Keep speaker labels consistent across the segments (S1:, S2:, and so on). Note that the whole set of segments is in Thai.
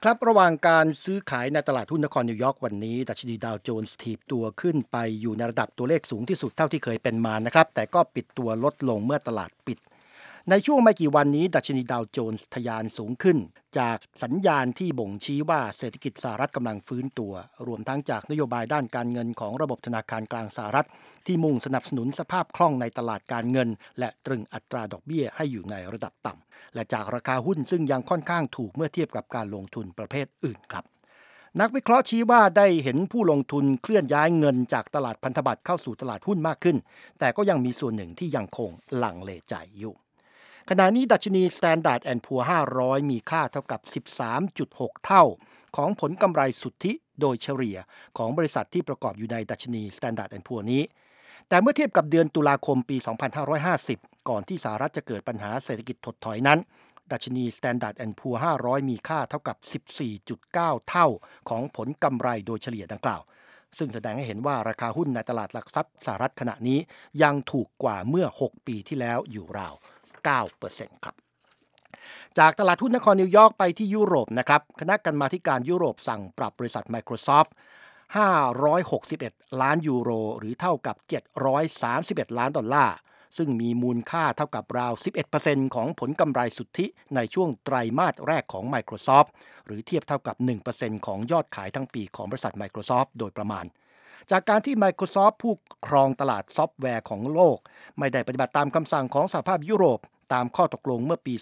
S1: ครับระหว่างการซื้อขายในตลาดหุ้นนครนิวยอร์กวันนี้ดัชนีดาวโจนส์ถีบตัวขึ้นไปอยู่ในระดับตัวเลขสูงที่สุดเท่าที่เคยเป็นมานะครับแต่ก็ปิดตัวลดลงเมื่อตลาดปิดในช่วงไม่กี่วันนี้ดัชนีดาวโจนส์ทะยานสูงขึ้นจากสัญญาณที่บ่งชี้ว่าเศรษฐกิจสหรัฐกำลังฟื้นตัวรวมทั้งจากนโยบายด้านการเงินของระบบธนาคารกลางสหรัฐที่มุ่งสนับสนุนสภาพคล่องในตลาดการเงินและตรึงอัตราดอกเบี้ยให้อยู่ในระดับต่ำและจากราคาหุ้นซึ่งยังค่อนข้างถูกเมื่อเทียบกับการลงทุนประเภทอื่นครับนักวิเคราะห์ชี้ว่าได้เห็นผู้ลงทุนเคลื่อนย้ายเงินจากตลาดพันธบัตรเข้าสู่ตลาดหุ้นมากขึ้นแต่ก็ยังมีส่วนหนึ่งที่ยังคงลังเลใจอยู่ขณะนี้ดัชนี Standard & Poor's 500 มีค่าเท่ากับ 13.6 เท่าของผลกำไรสุทธิโดยเฉลี่ยของบริษัทที่ประกอบอยู่ในดัชนี Standard & Poor's นี้แต่เมื่อเทียบกับเดือนตุลาคมปี 2550 ก่อนที่สหรัฐจะเกิดปัญหาเศรษฐกิจถดถอยนั้นดัชนี Standard & Poor's 500 มีค่าเท่ากับ 14.9 เท่าของผลกำไรโดยเฉลี่ยดังกล่าวซึ่งแสดงให้เห็นว่าราคาหุ้นในตลาดหลักทรัพย์สหรัฐขณะนี้ยังถูกกว่าเมื่อ 6 ปีที่แล้วอยู่ราว9% ครับจากตลาดหุ้นนครนิวยอร์กไปที่ยุโรปนะครับคณะกรรมาการยุโรปสั่งปรับบริษัท Microsoft 561 ล้านยูโรหรือเท่ากับ731ล้านดอลลาร์ซึ่งมีมูลค่าเท่ากับราว 11% ของผลกำไรสุทธิในช่วงไตรมาสแรกของ Microsoft หรือเทียบเท่ากับ 1% ของยอดขายทั้งปีของบริษัท Microsoft โดยประมาณจากการที่ Microsoft ผู้ครองตลาดซอฟต์แวร์ของโลกไม่ได้ปฏิบัติตามคำสั่งของสหภาพยุโรปตามข้อตกลงเมื่อปี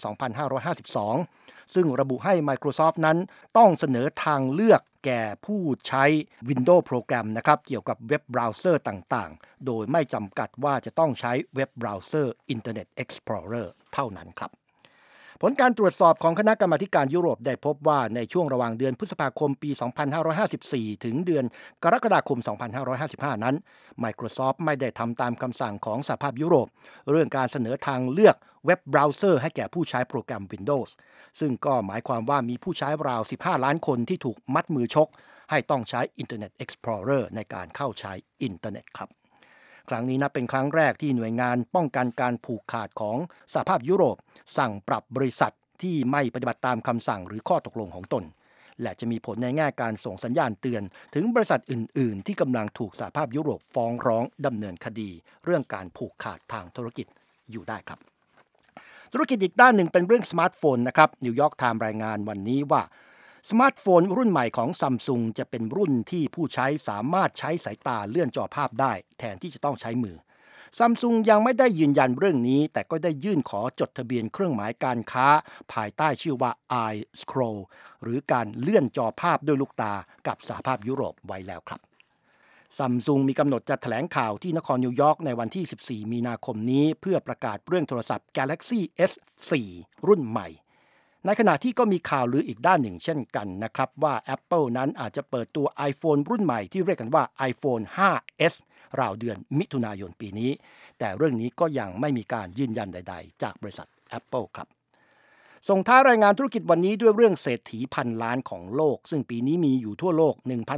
S1: 2552 ซึ่งระบุให้ Microsoft นั้นต้องเสนอทางเลือกแก่ผู้ใช้ Windows โปรแกรมนะครับเกี่ยวกับเว็บเบราว์เซอร์ต่างๆโดยไม่จำกัดว่าจะต้องใช้เว็บเบราว์เซอร์ Internet Explorer เท่านั้นครับผลการตรวจสอบของคณะกรรมาการยุโรปได้พบว่าในช่วงระหว่างเดือนพฤษภาคมปี 2554 ถึงเดือนกรกฎาคม 2555 นั้น Microsoft ไม่ได้ทำตามคำสั่งของสหภาพยุโรปเรื่องการเสนอทางเลือกเว็บเบราว์เซอร์ให้แก่ผู้ใช้โปรแกรม Windows ซึ่งก็หมายความว่ามีผู้ใช้ราว 15 ล้านคนที่ถูกมัดมือชกให้ต้องใช้ Internet Explorer ในการเข้าใช้อินเทอร์เน็ตครับครั้งนี้นับเป็นครั้งแรกที่หน่วยงานป้องกันการผูกขาดของสหภาพยุโรปสั่งปรับบริษัทที่ไม่ปฏิบัติตามคำสั่งหรือข้อตกลงของตนและจะมีผลในแง่การส่งสัญญาณเตือนถึงบริษัทอื่นๆที่กำลังถูกสหภาพยุโรปฟ้องร้องดำเนินคดีเรื่องการผูกขาดทางธุรกิจอยู่ได้ครับธุรกิจอีกด้านหนึ่งเป็นเรื่องสมาร์ทโฟนนะครับนิวยอร์กไทม์รายงานวันนี้ว่าสมาร์ทโฟนรุ่นใหม่ของ Samsung จะเป็นรุ่นที่ผู้ใช้สามารถใช้สายตาเลื่อนจอภาพได้แทนที่จะต้องใช้มือ Samsung ยังไม่ได้ยืนยันเรื่องนี้แต่ก็ได้ยื่นขอจดทะเบียนเครื่องหมายการค้าภายใต้ชื่อว่า iScroll หรือการเลื่อนจอภาพด้วยลูกตากับสหภาพยุโรปไว้แล้วครับ Samsung มีกำหนดจะแถลงข่าวที่นครนิวยอร์กในวันที่ 14 มีนาคมนี้เพื่อประกาศเรื่องโทรศัพท์ Galaxy S4 รุ่นใหม่ในขณะที่ก็มีข่าวลืออีกด้านหนึ่งเช่นกันนะครับว่า Apple นั้นอาจจะเปิดตัว iPhone รุ่นใหม่ที่เรียกกันว่า iPhone 5S ราวเดือนมิถุนายนปีนี้แต่เรื่องนี้ก็ยังไม่มีการยืนยันใดๆจากบริษัท Apple ครับส่งท้ายรายงานธุรกิจวันนี้ด้วยเรื่องเศรษฐีพันล้านของโลกซึ่งปีนี้มีอยู่ทั่วโลก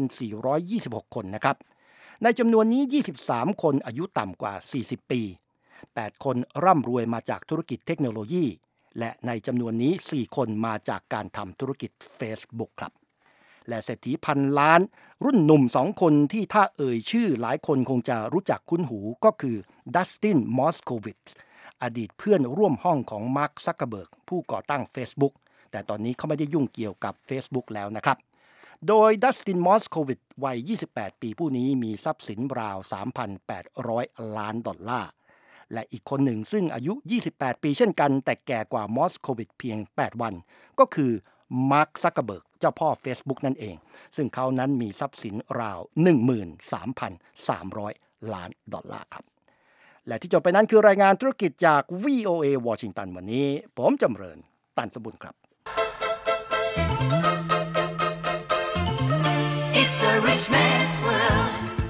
S1: 1,426 คนนะครับในจำนวนนี้23คนอายุต่ำกว่า40ปี8คนร่ำรวยมาจากธุรกิจเทคโนโลยีและในจำนวนนี้4คนมาจากการทำธุรกิจ Facebook ครับและเศรษฐีพันล้านรุ่นหนุ่ม2คนที่ถ้าเอ่ยชื่อหลายคนคงจะรู้จักคุ้นหูก็คือดัสตินมอสโควิชอดีตเพื่อนร่วมห้องของมาร์ค ซักเคอร์เบิร์กผู้ก่อตั้ง Facebook แต่ตอนนี้เขาไม่ได้ยุ่งเกี่ยวกับ Facebook แล้วนะครับโดยดัสตินมอสโควิชวัย28ปีผู้นี้มีทรัพย์สินราว 3,800 ล้านดอลลาร์และอีกคนหนึ่งซึ่งอายุ28ปีเช่นกันแต่แก่กว่ามอสโควิชเพียง8วันก็คือมาร์ค ซักเคอร์เบิร์กเจ้าพ่อ Facebook นั่นเองซึ่งเขานั้นมีทรัพย์สินราว 13,300 ล้านดอลลาร์ครับและที่จบไปนั้นคือรายงานธุรกิจจาก VOA วอชิงตันวันนี้ผมจำเริญตันสมบุญครับ
S2: It's a rich man's world